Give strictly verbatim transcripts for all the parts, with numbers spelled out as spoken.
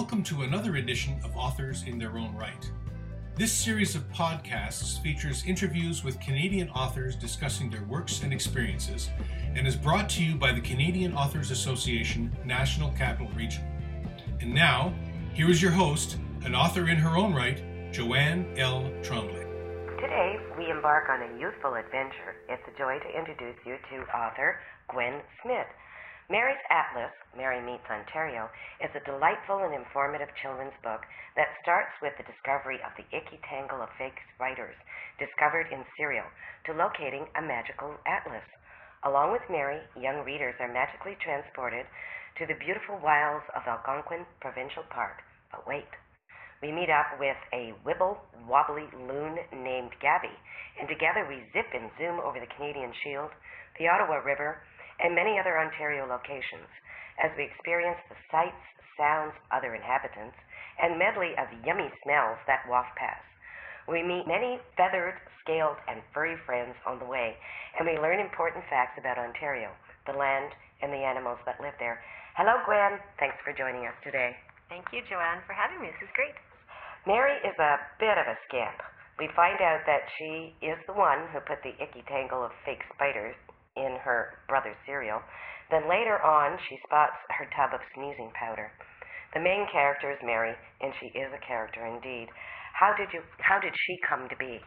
welcome to another edition of Authors in Their Own Right. This series of podcasts features interviews with Canadian authors discussing their works and experiences, and is brought to you by the Canadian Authors Association National Capital Region. And now, here is your host, an author in her own right, Joanne L. Tremblay. Today, we embark on a youthful adventure. It's a joy to introduce you to author Gwen Smith. Mary's Atlas, Mary Meets Ontario, is a delightful and informative children's book that starts with the discovery of the icky tangle of fake spiders discovered in cereal to locating a magical atlas. Along with Mary, young readers are magically transported to the beautiful wilds of Algonquin Provincial Park. But wait, we meet up with a wibble-wobbly loon named Gabby, and together we zip and zoom over the Canadian Shield, the Ottawa River, and many other Ontario locations as we experience the sights, sounds, other inhabitants, and medley of yummy smells that waft past. We meet many feathered, scaled, and furry friends on the way, and we learn important facts about Ontario, the land, and the animals that live there. Hello, Gwen. Thanks for joining us today. Thank you, Joanne, for having me. This is great. Mary is a bit of a scamp. We find out that she is the one who put the icky tangle of fake spiders in her brother's cereal. Then later on, she spots her tub of sneezing powder. The main character is Mary, and she is a character indeed. How did you? How did she come to be?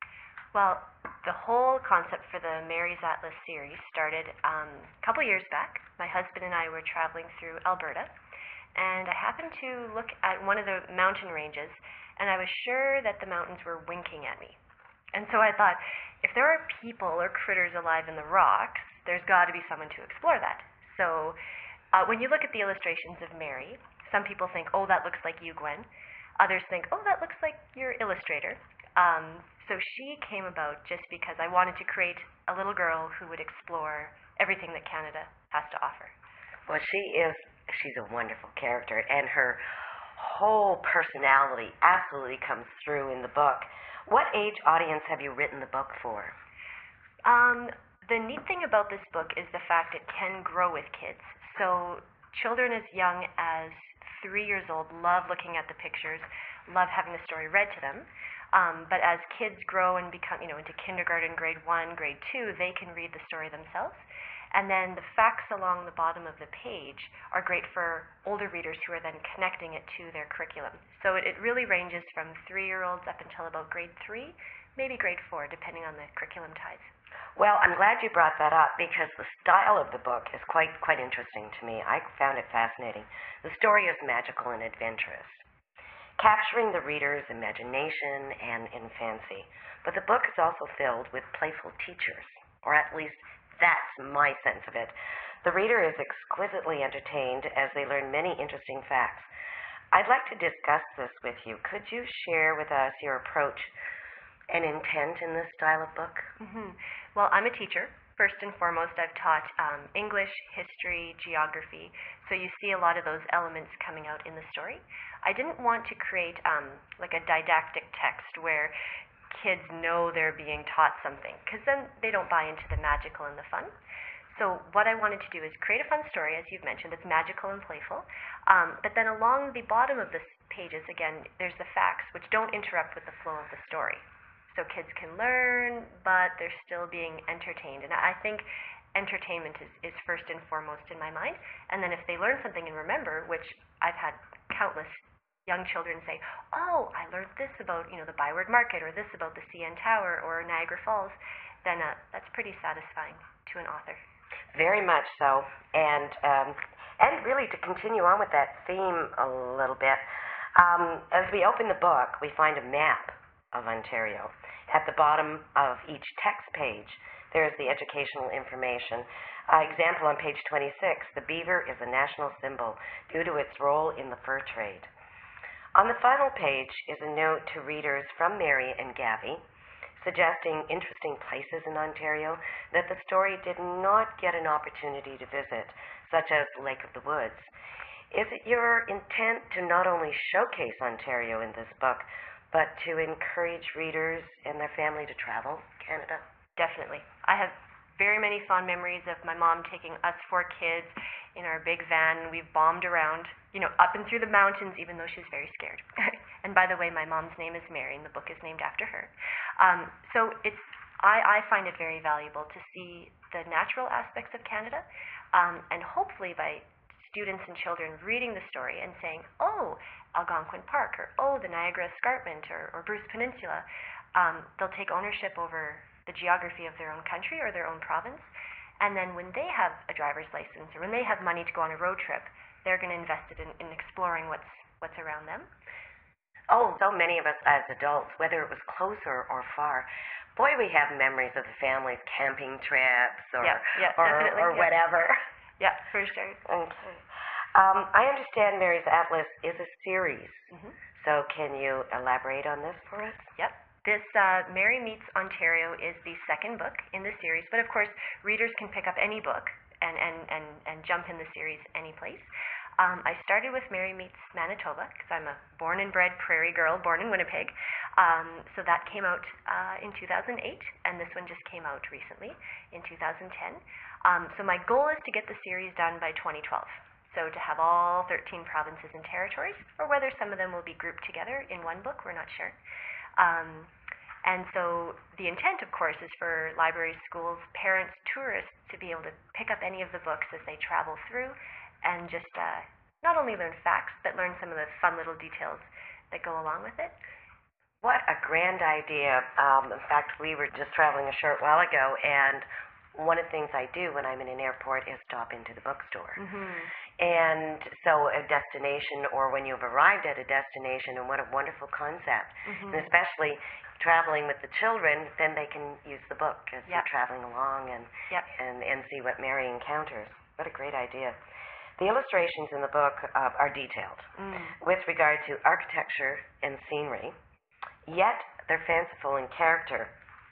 Well, the whole concept for the Mary's Atlas series started um, a couple years back. My husband and I were traveling through Alberta, and I happened to look at one of the mountain ranges, and I was sure that the mountains were winking at me. And so I thought, if there are people or critters alive in the rocks, there's got to be someone to explore that. So uh, when you look at the illustrations of Mary, some people think, oh, that looks like you, Gwen. Others think, oh, that looks like your illustrator. Um, so she came about just because I wanted to create a little girl who would explore everything that Canada has to offer. Well, she is, she's a wonderful character, and her whole personality absolutely comes through in the book. What age audience have you written the book for? Um, the neat thing about this book is the fact it can grow with kids. So children as young as three years old love looking at the pictures, love having the story read to them. Um, but as kids grow and become, you know, into kindergarten, grade one, grade two, they can read the story themselves. And then the facts along the bottom of the page are great for older readers who are then connecting it to their curriculum. So it, it really ranges from three-year-olds up until about grade three, maybe grade four, depending on the curriculum ties. Well, I'm glad you brought that up because the style of the book is quite quite interesting to me. I found it fascinating. The story is magical and adventurous, capturing the reader's imagination and infancy. But the book is also filled with playful teachers, or at least that's my sense of it. The reader is exquisitely entertained as they learn many interesting facts. I'd like to discuss this with you. Could you share with us your approach and intent in this style of book? Mm-hmm. Well, I'm a teacher. First and foremost, I've taught um, English, history, geography, so you see a lot of those elements coming out in the story. I didn't want to create um, like a didactic text where kids know they're being taught something, because then they don't buy into the magical and the fun. So what I wanted to do is create a fun story, as you've mentioned, that's magical and playful. Um, but then along the bottom of the pages, again, there's the facts, which don't interrupt with the flow of the story. So kids can learn, but they're still being entertained. And I think entertainment is, is first and foremost in my mind. And then if they learn something and remember, which I've had countless young children say, oh, I learned this about, you know, the Byward Market, or this about the C N Tower or Niagara Falls, then uh, that's pretty satisfying to an author. Very much so. And um, and really to continue on with that theme a little bit, um, as we open the book, we find a map of Ontario. At the bottom of each text page, there is the educational information. Uh, example on page twenty-six, the beaver is a national symbol due to its role in the fur trade. On the final page is a note to readers from Mary and Gabby, suggesting interesting places in Ontario that the story did not get an opportunity to visit, such as Lake of the Woods. Is it your intent to not only showcase Ontario in this book, but to encourage readers and their family to travel Canada? Definitely. I have very many fond memories of my mom taking us four kids in our big van, and we've bombed around, you know, up and through the mountains, even though she's very scared. And by the way, my mom's name is Mary, and the book is named after her. Um, so it's I, I find it very valuable to see the natural aspects of Canada, um, and hopefully by students and children reading the story and saying, oh, Algonquin Park, or oh, the Niagara Escarpment, or, or Bruce Peninsula, um, they'll take ownership over the geography of their own country or their own province. And then when they have a driver's license, or when they have money to go on a road trip, they're going to invest it in, in exploring what's what's around them. Oh, so many of us as adults, whether it was closer or far, boy, we have memories of the family's camping trips or yeah, yeah, or, definitely, or yeah. whatever. Yeah, for sure. Okay. Um, I understand Mary's Atlas is a series. Mm-hmm. So can you elaborate on this for us? Yep. This uh, Mary Meets Ontario is the second book in the series, but of course, readers can pick up any book and, and, and, and jump in the series any place. Um, I started with Mary Meets Manitoba because I'm a born and bred prairie girl, born in Winnipeg. Um, so that came out uh, in two thousand eight, and this one just came out recently in two thousand ten. Um, so my goal is to get the series done by twenty twelve. So to have all thirteen provinces and territories, or whether some of them will be grouped together in one book, we're not sure. Um, and so the intent, of course, is for libraries, schools, parents, tourists to be able to pick up any of the books as they travel through and just uh, not only learn facts, but learn some of the fun little details that go along with it. What a grand idea. Um, in fact, we were just traveling a short while ago, and one of the things I do when I'm in an airport is stop into the bookstore. Mm-hmm. And so a destination, or when you've arrived at a destination, and what a wonderful concept. Mm-hmm. And especially traveling with the children, then they can use the book as yep. they're traveling along and, yep. and, and see what Mary encounters. What a great idea. The illustrations in the book uh, are detailed mm. with regard to architecture and scenery, yet they're fanciful in character,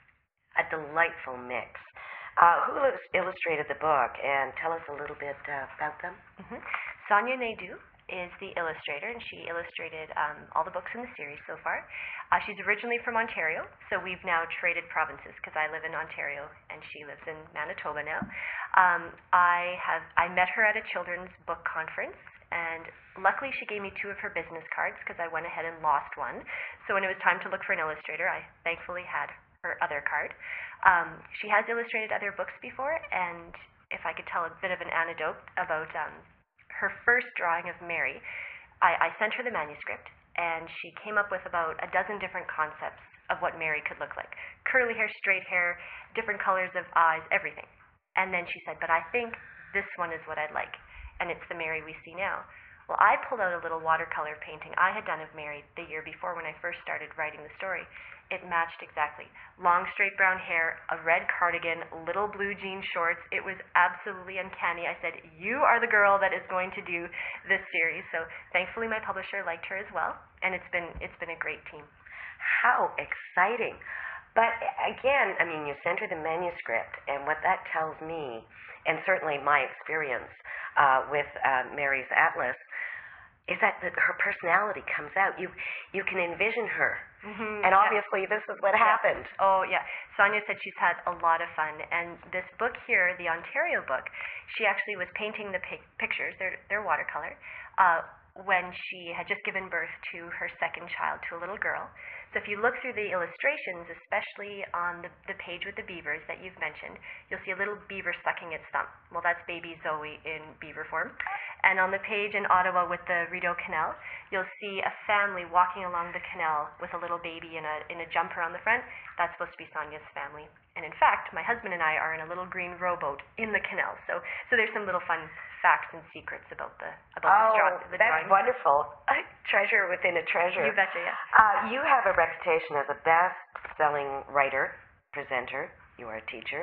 a delightful mix. Uh, who illustrated the book, and tell us a little bit uh, about them? Mm-hmm. Sonia Naidoo is the illustrator, and she illustrated um, all the books in the series so far. Uh, she's originally from Ontario, so we've now traded provinces because I live in Ontario and she lives in Manitoba now. Um, I have I met her at a children's book conference, and luckily she gave me two of her business cards because I went ahead and lost one. So when it was time to look for an illustrator, I thankfully had her other card. Um, she has illustrated other books before, and if I could tell a bit of an anecdote about um, her first drawing of Mary, I, I sent her the manuscript, and she came up with about a dozen different concepts of what Mary could look like. Curly hair, straight hair, different colors of eyes, everything. And then she said, but I think this one is what I'd like, and it's the Mary we see now. Well, I pulled out a little watercolor painting I had done of Mary the year before when I first started writing the story. It matched exactly. Long, straight brown hair, a red cardigan, little blue jean shorts. It was absolutely uncanny. I said, you are the girl that is going to do this series. So thankfully my publisher liked her as well, and it's been it's been a great team. How exciting. But again, I mean, you sent her the manuscript, and what that tells me, and certainly my experience uh, with uh, Mary's Atlas, is that the, her personality comes out. You you can envision her. Mm-hmm, and yeah. obviously this is what yeah. happened. Oh, yeah. Sonia said she's had a lot of fun. And this book here, the Ontario book, she actually was painting the pic- pictures, they're, they're watercolor, uh, when she had just given birth to her second child, to a little girl. So if you look through the illustrations, especially on the, the page with the beavers that you've mentioned, you'll see a little beaver sucking its thumb. Well, that's baby Zoe in beaver form. And on the page in Ottawa with the Rideau Canal, you'll see a family walking along the canal with a little baby in a in a jumper on the front. That's supposed to be Sonia's family. And in fact, my husband and I are in a little green rowboat in the canal. So so there's some little fun facts and secrets about the about oh, the, dra- the that's drawing. wonderful. A treasure within a treasure. You betcha, yeah. Uh, you have a reputation as a best-selling writer, presenter. You are a teacher.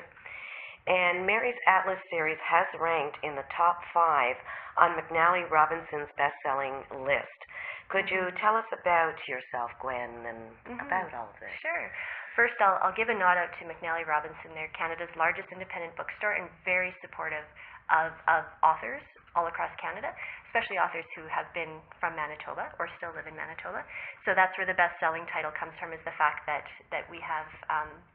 And Mary's Atlas series has ranked in the top five on McNally Robinson's best-selling list. Could you tell us about yourself, Gwen, and mm-hmm. about all of this? Sure. First, I'll, I'll give a nod out to McNally Robinson. They're Canada's largest independent bookstore and very supportive of, of authors all across Canada, especially authors who have been from Manitoba or still live in Manitoba. So that's where the best-selling title comes from, is the fact that, that we have um,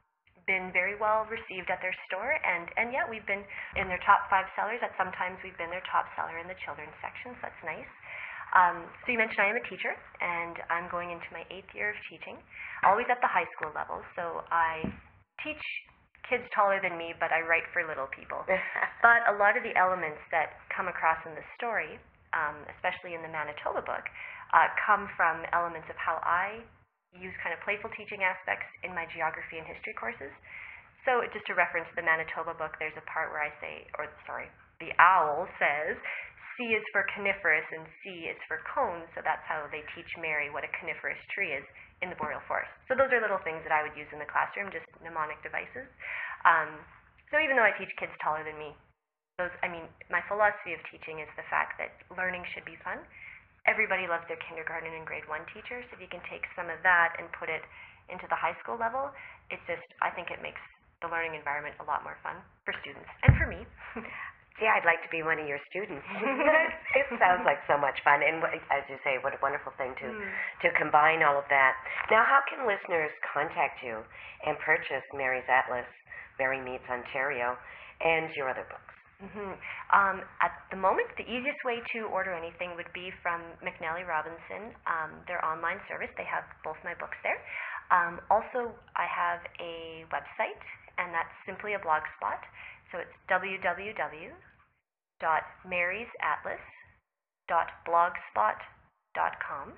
been very well received at their store, and, and yeah, we've been in their top five sellers. At sometimes we've been their top seller in the children's section, so that's nice. Um, so you mentioned I am a teacher, and I'm going into my eighth year of teaching, always at the high school level. So I teach kids taller than me, but I write for little people. But a lot of the elements that come across in the story, um, especially in the Manitoba book, uh, come from elements of how I use kind of playful teaching aspects in my geography and history courses. So just to reference the Manitoba book, there's a part where I say, or sorry, the owl says, C is for coniferous and C is for cone, so that's how they teach Mary what a coniferous tree is in the boreal forest. So those are little things that I would use in the classroom, just mnemonic devices. Um, so even though I teach kids taller than me, those, I mean, my philosophy of teaching is the fact that learning should be fun. Everybody loves their kindergarten and grade one teachers. If you can take some of that and put it into the high school level, it's just, I think it makes the learning environment a lot more fun for students and for me. Yeah, I'd like to be one of your students. It sounds like so much fun, and as you say, what a wonderful thing to mm. to combine all of that. Now, how can listeners contact you and purchase Mary's Atlas, Mary Meets Ontario, and your other books? Mm-hmm. Um, at the moment, the easiest way to order anything would be from McNally Robinson, um, their online service. They have both my books there. Um, also, I have a website, and that's simply a blog spot. So it's w w w dot marys atlas dot blogspot dot com.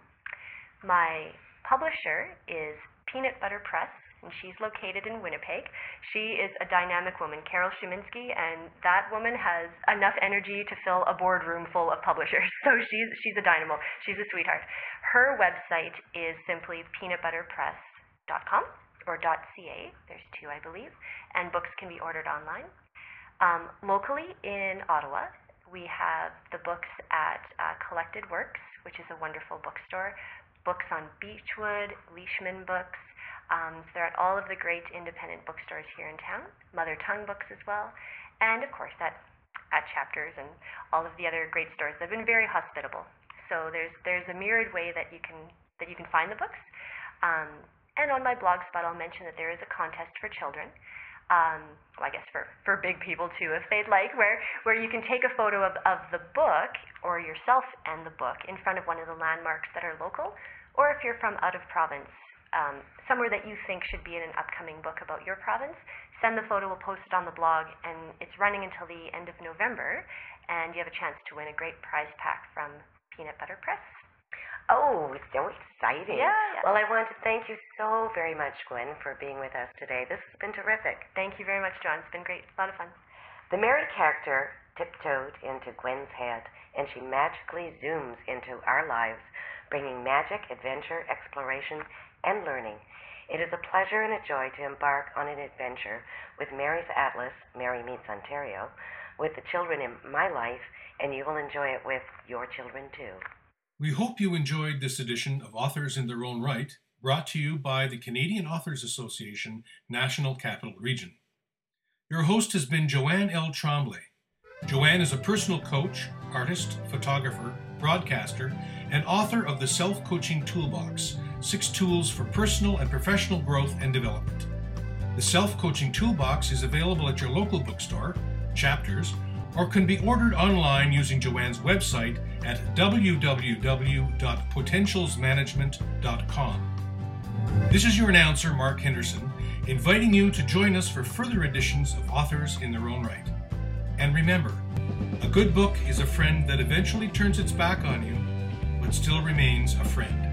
My publisher is Peanut Butter Press, and she's located in Winnipeg. She is a dynamic woman, Carol Shuminsky, and that woman has enough energy to fill a boardroom full of publishers. So she's she's a dynamo. She's a sweetheart. Her website is simply peanut butter press dot com or .ca. There's two, I believe, and books can be ordered online. Um, locally in Ottawa, we have the books at uh, Collected Works, which is a wonderful bookstore. Books on Beechwood, Leishman Books. Um, so they're at all of the great independent bookstores here in town. Mother Tongue Books as well. And of course at, at Chapters and all of the other great stores. They've been very hospitable. So there's there's a myriad way that you can that you can find the books. Um, and on my blog spot, I'll mention that there is a contest for children. Um, well, I guess for, for big people too, if they'd like, where, where you can take a photo of, of the book or yourself and the book in front of one of the landmarks that are local, or if you're from out of province, um, somewhere that you think should be in an upcoming book about your province, send the photo, we'll post it on the blog, and it's running until the end of November, and you have a chance to win a great prize pack from Peanut Butter Press. Oh, so exciting. Yeah, yeah. Well, I want to thank you so very much, Gwen, for being with us today. This has been terrific. Thank you very much, John. It's been great. A lot of fun. The Mary character tiptoed into Gwen's head, and she magically zooms into our lives, bringing magic, adventure, exploration, and learning. It is a pleasure and a joy to embark on an adventure with Mary's Atlas, Mary Meets Ontario, with the children in my life, and you will enjoy it with your children too. We hope you enjoyed this edition of Authors in Their Own Right, brought to you by the Canadian Authors Association, National Capital Region. Your host has been Joanne L. Tremblay. Joanne is a personal coach, artist, photographer, broadcaster, and author of the Self-Coaching Toolbox, Six Tools for Personal and Professional Growth and Development. The Self-Coaching Toolbox is available at your local bookstore, Chapters, or can be ordered online using Joanne's website at w w w dot potentials management dot com. This is your announcer, Mark Henderson, inviting you to join us for further editions of Authors in Their Own Right. And remember, a good book is a friend that eventually turns its back on you, but still remains a friend.